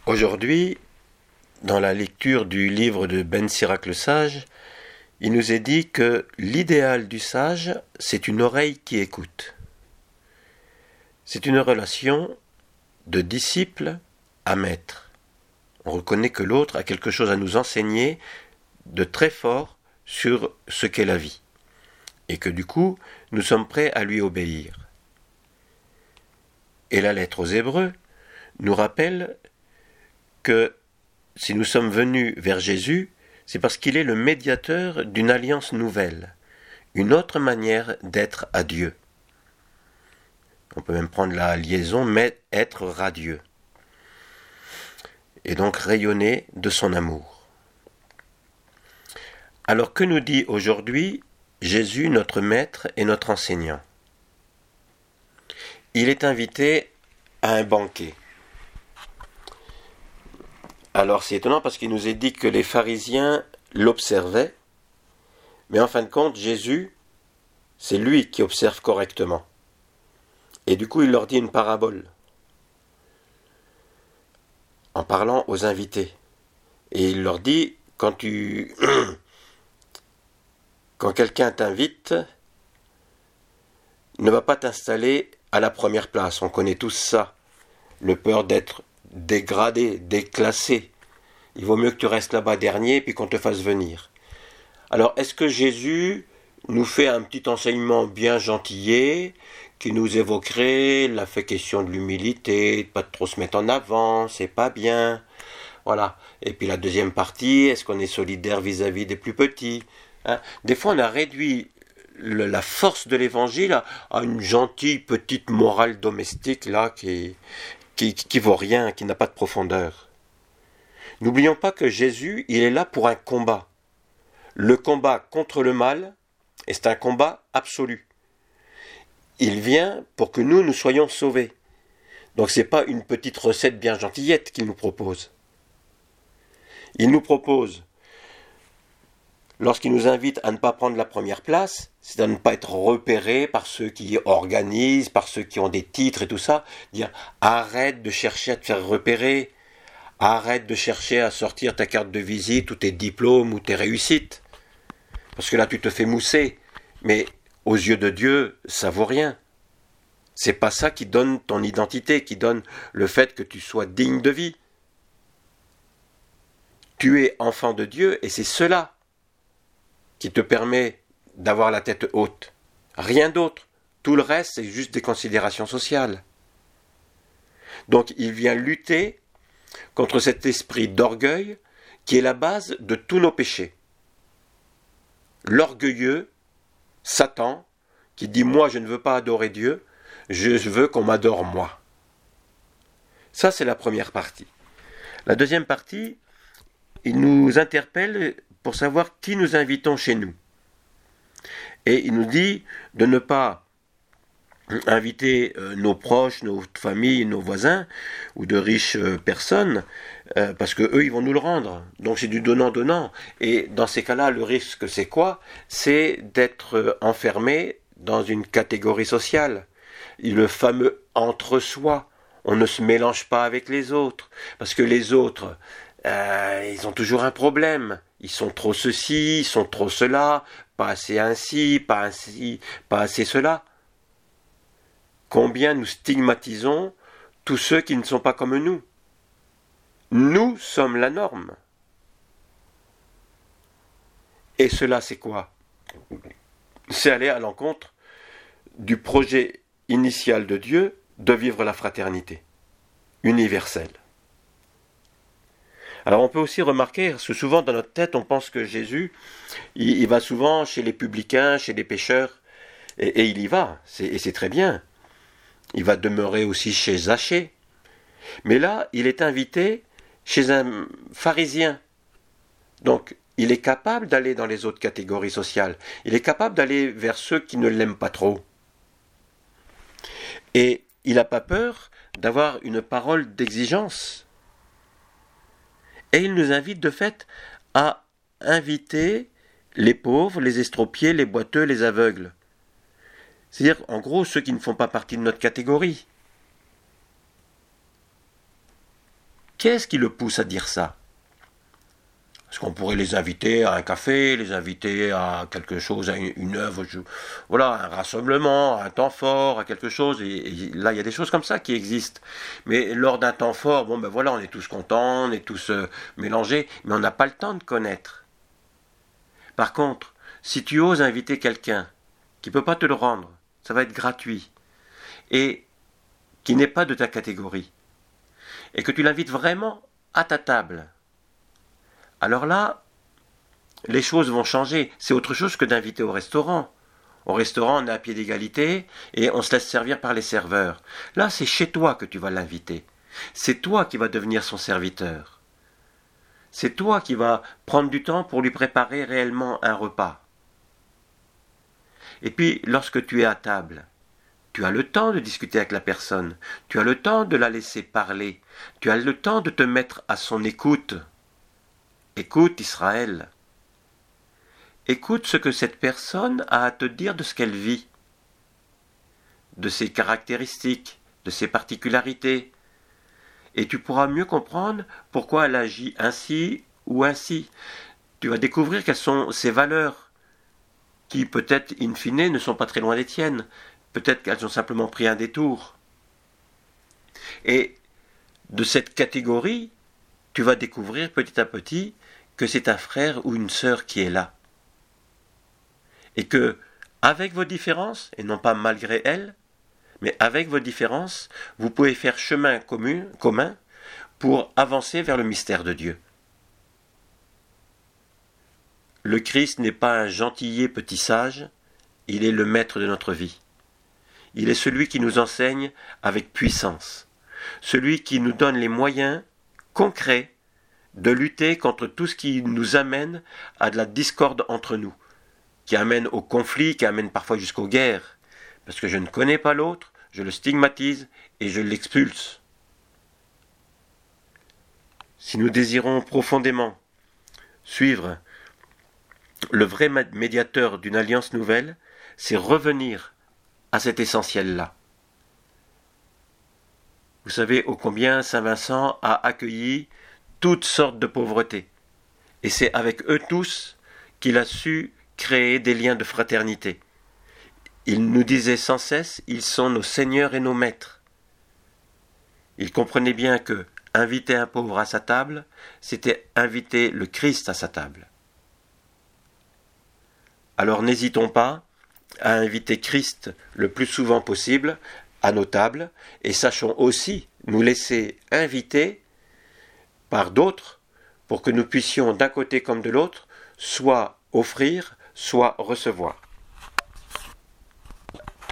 Aujourd'hui, dans la lecture du livre de Ben Sirac le Sage, il nous est dit que l'idéal du sage, c'est une oreille qui écoute. C'est une relation de disciple à maître. On reconnaît que l'autre a quelque chose à nous enseigner de très fort sur ce qu'est la vie, et que du coup, nous sommes prêts à lui obéir. Et la lettre aux Hébreux nous rappelle que si nous sommes venus vers Jésus, c'est parce qu'il est le médiateur d'une alliance nouvelle, une autre manière d'être à Dieu. On peut même prendre la liaison, mais être radieux. Et donc rayonner de son amour. Alors que nous dit aujourd'hui Jésus, notre maître et notre enseignant? Il est invité à un banquet. Alors c'est étonnant parce qu'il nous est dit que les pharisiens l'observaient, mais en fin de compte, Jésus, c'est lui qui observe correctement. Et du coup, il leur dit une parabole, en parlant aux invités. Et il leur dit, quand quelqu'un t'invite, ne va pas t'installer à la première place. On connaît tous ça, le peur d'être dégradé, déclassé. Il vaut mieux que tu restes là-bas dernier puis qu'on te fasse venir. Alors, est-ce que Jésus nous fait un petit enseignement bien gentillé qui nous évoquerait la fait question de l'humilité, de pas trop se mettre en avant, c'est pas bien. Voilà. Et puis la deuxième partie, est-ce qu'on est solidaire vis-à-vis des plus petits, hein? Des fois, on a réduit la force de l'évangile à une gentille petite morale domestique là qui vaut rien, qui n'a pas de profondeur. N'oublions pas que Jésus, il est là pour un combat. Le combat contre le mal, et c'est un combat absolu. Il vient pour que nous soyons sauvés. Donc ce n'est pas une petite recette bien gentillette qu'il nous propose. Il nous propose, lorsqu'il nous invite à ne pas prendre la première place, c'est à ne pas être repéré par ceux qui organisent, par ceux qui ont des titres et tout ça, dire arrête de chercher à te faire repérer, arrête de chercher à sortir ta carte de visite ou tes diplômes ou tes réussites, parce que là tu te fais mousser, mais aux yeux de Dieu, ça vaut rien. C'est pas ça qui donne ton identité, qui donne le fait que tu sois digne de vie. Tu es enfant de Dieu et c'est cela qui te permet d'avoir la tête haute. Rien d'autre. Tout le reste, c'est juste des considérations sociales. Donc il vient lutter contre cet esprit d'orgueil qui est la base de tous nos péchés. L'orgueilleux, Satan, qui dit « moi je ne veux pas adorer Dieu, je veux qu'on m'adore moi ». Ça c'est la première partie. La deuxième partie, il nous interpelle pour savoir qui nous invitons chez nous. Et il nous dit de ne pas inviter nos proches, nos familles, nos voisins ou de riches personnes parce que eux ils vont nous le rendre. Donc c'est du donnant-donnant. Et dans ces cas-là, le risque c'est quoi? C'est d'être enfermé dans une catégorie sociale. Le fameux entre-soi. On ne se mélange pas avec les autres parce que les autres ils ont toujours un problème. Ils sont trop ceci, ils sont trop cela, pas assez ainsi, pas assez cela. Combien nous stigmatisons tous ceux qui ne sont pas comme nous. Nous sommes la norme. Et cela, c'est quoi? C'est aller à l'encontre du projet initial de Dieu de vivre la fraternité universelle. Alors on peut aussi remarquer, parce que souvent dans notre tête, on pense que Jésus, il va souvent chez les publicains, chez les pécheurs, et il y va, et c'est très bien. Il va demeurer aussi chez Zachée. Mais là, il est invité chez un pharisien. Donc, il est capable d'aller dans les autres catégories sociales. Il est capable d'aller vers ceux qui ne l'aiment pas trop. Et il n'a pas peur d'avoir une parole d'exigence. Et il nous invite de fait à inviter les pauvres, les estropiés, les boiteux, les aveugles. C'est-à-dire, en gros, ceux qui ne font pas partie de notre catégorie. Qu'est-ce qui le pousse à dire ça? Est-ce qu'on pourrait les inviter à un café, les inviter à quelque chose, à une œuvre, voilà, un rassemblement, à un temps fort, à quelque chose, et là il y a des choses comme ça qui existent. Mais lors d'un temps fort, bon ben voilà, on est tous contents, on est tous mélangés, mais on n'a pas le temps de connaître. Par contre, si tu oses inviter quelqu'un qui ne peut pas te le rendre, ça va être gratuit, et qui n'est pas de ta catégorie, et que tu l'invites vraiment à ta table, alors là, les choses vont changer. C'est autre chose que d'inviter au restaurant. Au restaurant, on est à pied d'égalité et on se laisse servir par les serveurs. Là, c'est chez toi que tu vas l'inviter. C'est toi qui vas devenir son serviteur. C'est toi qui vas prendre du temps pour lui préparer réellement un repas. Et puis, lorsque tu es à table, tu as le temps de discuter avec la personne. Tu as le temps de la laisser parler. Tu as le temps de te mettre à son écoute. Écoute Israël. Écoute ce que cette personne a à te dire de ce qu'elle vit, de ses caractéristiques, de ses particularités, et tu pourras mieux comprendre pourquoi elle agit ainsi ou ainsi. Tu vas découvrir quelles sont ses valeurs, qui peut-être in fine ne sont pas très loin des tiennes, peut-être qu'elles ont simplement pris un détour. Et de cette catégorie, tu vas découvrir petit à petit que c'est un frère ou une sœur qui est là. Et que, avec vos différences, et non pas malgré elles, mais avec vos différences, vous pouvez faire chemin commun pour avancer vers le mystère de Dieu. Le Christ n'est pas un gentillet petit sage, il est le maître de notre vie. Il est celui qui nous enseigne avec puissance, celui qui nous donne les moyens concrets de lutter contre tout ce qui nous amène à de la discorde entre nous, qui amène au conflit, qui amène parfois jusqu'aux guerres, parce que je ne connais pas l'autre, je le stigmatise et je l'expulse. Si nous désirons profondément suivre le vrai médiateur d'une alliance nouvelle, c'est revenir à cet essentiel-là. Vous savez ô combien Saint Vincent a accueilli toutes sortes de pauvreté. Et c'est avec eux tous qu'il a su créer des liens de fraternité. Il nous disait sans cesse, ils sont nos seigneurs et nos maîtres. Il comprenait bien que inviter un pauvre à sa table, c'était inviter le Christ à sa table. Alors n'hésitons pas à inviter Christ le plus souvent possible à nos tables, et sachons aussi nous laisser inviter par d'autres, pour que nous puissions d'un côté comme de l'autre, soit offrir, soit recevoir.